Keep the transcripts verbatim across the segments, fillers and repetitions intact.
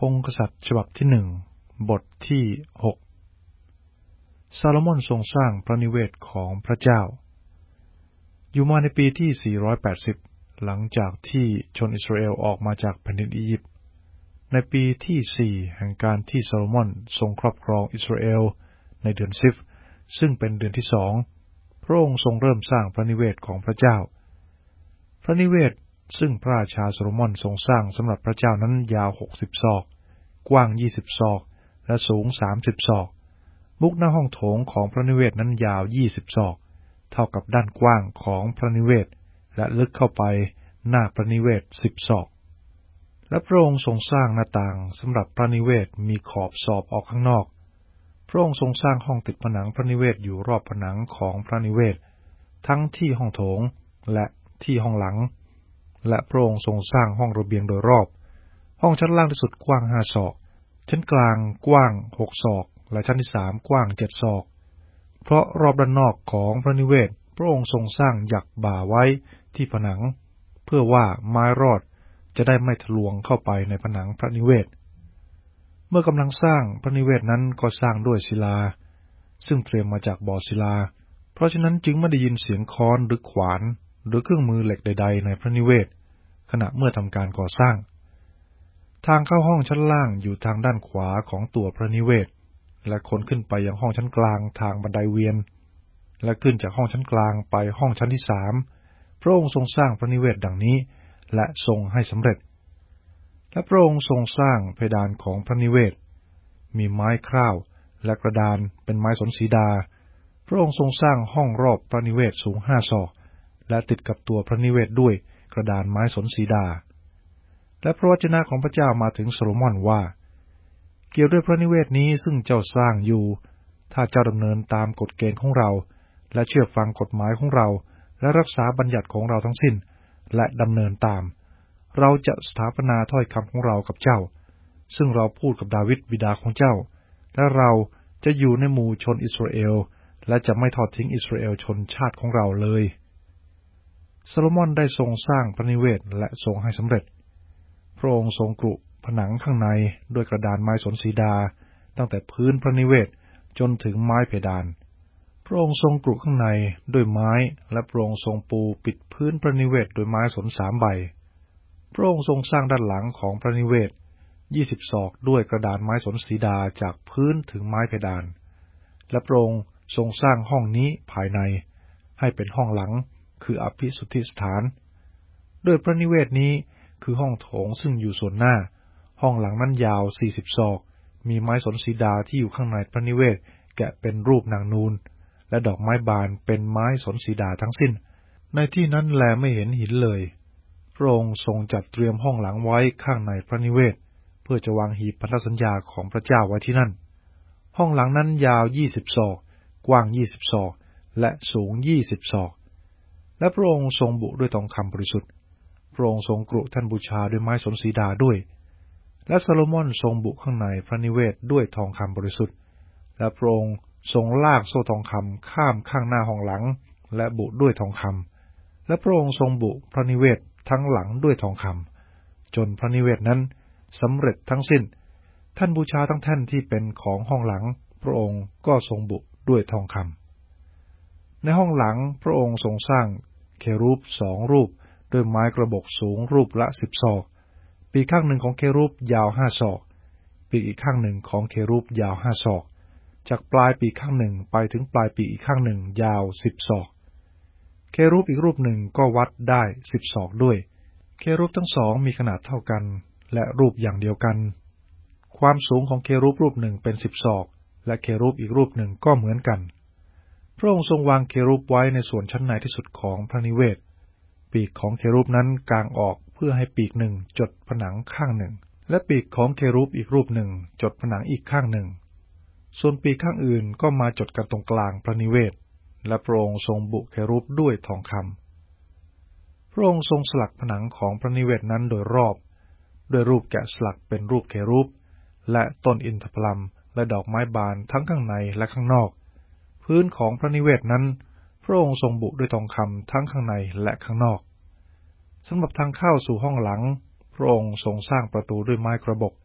งศ์กษัตริย์ฉบับที่หนึ่งบทที่หกซาโลมอนทรงสร้างพระนิเวศของพระเจ้าอยู่มาในปีที่สี่ร้อยแปดสิบหลังจากที่ชนอิสราเอลออกมาจากแผ่นดินอียิปต์ในปีที่สี่แห่งการที่ซาโลมอนทรงครอบครองอิสราเอลในเดือนซิฟซึ่งเป็นเดือนที่สองพระองค์ทรงเริ่มสร้างพระนิเวศของพระเจ้าพระนิเวศซึ่งพระราชาโซโลมอนทรงสร้างสำหรับพระเจ้านั้นยาวหกสิบศอกกว้างยี่สิบศอกและสูงสามสิบศอกมุกหน้าห้องโถงของพระนิเวศนั้นยาวยี่สิบศอกเท่ากับด้านกว้างของพระนิเวศและลึกเข้าไปหน้าพระนิเวศสิบศอกและพระองค์ทรงสร้างหน้าต่างสำหรับพระนิเวศมีขอบสอบออกข้างนอกพระองค์ทรงสร้างห้องติดผนังพระนิเวศอยู่รอบผนังของพระนิเวศทั้งที่ห้องโถงและที่ห้องหลังและพระองค์ทรงสร้างห้องระเบียงโดยรอบห้องชั้นล่างที่สุดกว้างห้าศอกชั้นกลางกว้างหกศอกและชั้นที่สามกว้างเจ็ดศอกเพราะรอบด้านนอกของพระนิเวศพระองค์ทรงสร้างหยักบ่าไว้ที่ผนังเพื่อว่าไม้รอดจะได้ไม่ทะลวงเข้าไปในผนังพระนิเวศเมื่อกำลังสร้างพระนิเวศนั้นก็สร้างด้วยศิลาซึ่งเตรียมมาจากบ่อศิลาเพราะฉะนั้นจึงไม่ได้ยินเสียงค้อนหรือขวานหรือเครื่องมือเหล็กใดๆในพระนิเวศขณะเมื่อทำการก่อสร้างทางเข้าห้องชั้นล่างอยู่ทางด้านขวาของตัวพระนิเวศและคนขึ้นไปยังห้องชั้นกลางทางบันไดเวียนและขึ้นจากห้องชั้นกลางไปห้องชั้นที่สามพระองค์ทรงสร้างพระนิเวศดังนี้และทรงให้สำเร็จและพระองค์ทรงสร้างเพดานของพระนิเวศมีไม้คร่าวและกระดานเป็นไม้สนสีดาพระองค์ทรงสร้างห้องรอบพระนิเวศสูงห้าศอกและติดกับตัวพระนิเวศด้วยกระดานไม้สนสีดาและพระวจนะของพระเจ้ามาถึงโซโลมอนว่าเกี่ยวด้วยพระนิเวศนี้ซึ่งเจ้าสร้างอยู่ถ้าเจ้าดำเนินตามกฎเกณฑ์ของเราและเชื่อฟังกฎหมายของเราและรักษาบัญญัติของเราทั้งสิ้นและดำเนินตามเราจะสถาปนาถ้อยคำของเรากับเจ้าซึ่งเราพูดกับดาวิดบิดาของเจ้าและเราจะอยู่ในหมู่ชนอิสราเอลและจะไม่ทอดทิ้งอิสราเอลชนชาติของเราเลยโซโลมอนได้ทรงสร้างพระนิเวศและทรงให้สำเร็จพระองค์ทรงกรุผนังข้างในด้วยกระดานไม้สนสีดาตั้งแต่พื้นพระนิเวศจนถึงไม้เพดานพระองค์ทรงกรุข้างในด้วยไม้และพระองค์ทรงปูปิดพื้นพระนิเวศด้วยไม้สนสามใบพระองค์ทรงสร้างด้านหลังของพระนิเวศยี่สิบศอกด้วยกระดานไม้สนสีดาจากพื้นถึงไม้เพดานและพระองค์ทรงสร้างห้องนี้ภายในให้เป็นห้องหลังคืออภิสุทธิสถานด้วยพระนิเวศนี้คือห้องโถงซึ่งอยู่ส่วนหน้าห้องหลังนั้นยาวสี่สิบศอกมีไม้สนสีดาที่อยู่ข้างในพระนิเวศแกะเป็นรูปนางนูนและดอกไม้บานเป็นไม้สนสีดาทั้งสิ้นในที่นั้นแลไม่เห็นหินเลยพระองค์ทรงจัดเตรียมห้องหลังไว้ข้างในพระนิเวศเพื่อจะวางหีบพันธสัญญาของพระเจ้าไว้ที่นั่นห้องหลังนั้นยาวยี่สิบศอกกว้างยี่สิบศอกและสูงยี่สิบศอกและพระองค์ทรงบุด้วยทองคำบริสุทธิ์พระองค์ทรงกรุแท่นบูชาด้วยไม้สนสีดาด้วยและซาโลมอนทรงบุข้างในพระนิเวศด้วยทองคำบริสุทธิ์และพระองค์ทรงลากโซ่ทองคำข้ามข้างหน้าห้องหลังและบุด้วยทองคำและพระองค์ทรงบุพระนิเวศทั้งหลังด้วยทองคำจนพระนิเวศนั้นสำเร็จทั้งสิ้นท่านบูชาทั้งแท่นที่เป็นของห้องหลังพระองค์ก็ทรงบุด้วยทองคำในห้องหลังพระองค์ทรงสร้างเครูบสองรูปด้วยไม้กระบอกสูงรูปละสิบศอกปีกข้างหนึ่งของเครูบยาวห้าศอกปีกอีกข้างหนึ่งของเครูบยาวห้าศอกจากปลายปีกข้างหนึ่งไปถึงปลายปีกอีกข้างหนึ่งยาวสิบศอกเครูบอีกรูปหนึ่งก็วัดได้สิบศอกด้วยเครูบทั้งสองมีขนาดเท่ากันและรูปอย่างเดียวกันความสูงของเครูบรูปหนึ่งเป็นสิบศอกและเครูบอีกรูปหนึ่งก็เหมือนกันพระองค์ทรงวางเครูบไว้ในส่วนชั้นในที่สุดของพระนิเวศปีกของเครูบนั้นกางออกเพื่อให้ปีกหนึ่งจดผนังข้างหนึ่งและปีกของเครูบอีกรูปหนึ่งจดผนังอีกข้างหนึ่งส่วนปีกข้างอื่นก็มาจดกันตรงกลางพระนิเวศและพระองค์ทรงบุเครูบด้วยทองคำพระองค์ทรงสลักผนังของพระนิเวศนั้นโดยรอบด้วยรูปแกะสลักเป็นรูปเครูบและต้นอินทผลัมและดอกไม้บานทั้งข้างในและข้างนอกพื้นของพระนิเวศนั้นพระองค์ทรงบุด้วยทองคำทั้งข้างในและข้างนอกสำหรับทางเข้าสู่ห้องหลังพระองค์ทรงสร้างประตูด้วยไม้กระบอก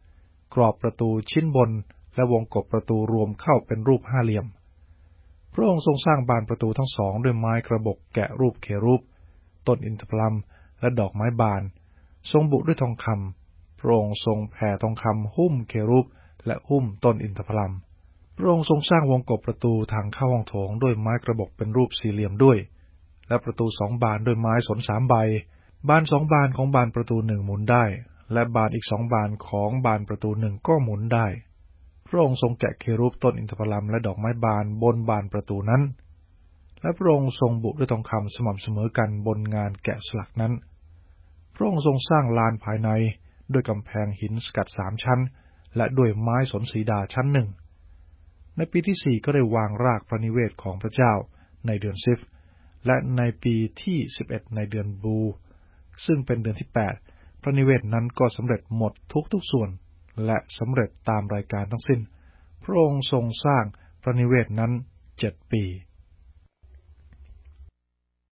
กรอบประตูชิ้นบนและวงกบประตูรวมเข้าเป็นรูปห้าเหลี่ยมพระองค์ทรงสร้างบานประตูทั้งสองด้วยไม้กระบอกแกะรูปเครูปต้นอินทผลัมและดอกไม้บานทรงบุด้วยทองคำพระองค์ทรงแผ่ทองคำหุ้มเครูปและหุ้มต้นอินทผลัมพระองค์ทรงสร้างวงกบประตูทางเข้าห้องโถงด้วยไม้กระบอกเป็นรูปสี่เหลี่ยมด้วยและประตูสองบานด้วยไม้สนสามใบบานสองบานของบานประตูหนึ่งหมุนได้และบานอีกสองบานของบานประตูหนึ่งก็หมุนได้พระองค์ทรงแกะเครูปต้นอินทผลัมและดอกไม้บานบนบานประตูนั้นและพระองค์ทรงบุด้วยทองคำสม่ำเสมอกันบนงานแกะสลักนั้นพระองค์ทรงสร้างลานภายในด้วยกำแพงหินสกัดสามชั้นและด้วยไม้สนสีดาชั้นหนึ่งในปีที่สี่ก็ได้วางรากพระนิเวศของพระเจ้าในเดือนซิฟและในปีที่สิบเอ็ดในเดือนบูซึ่งเป็นเดือนที่แปดพระนิเวศนั้นก็สำเร็จหมดทุกๆส่วนและสำเร็จตามรายการทั้งสิ้นพระองค์ทรงสร้างพระนิเวศนั้นเจ็ดปี